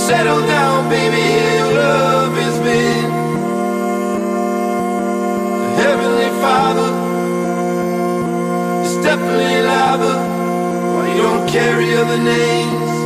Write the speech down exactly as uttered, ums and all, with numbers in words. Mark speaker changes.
Speaker 1: settle down, baby, your love has been. Heavenly Father, it's definitely lava. Why you don't carry other names?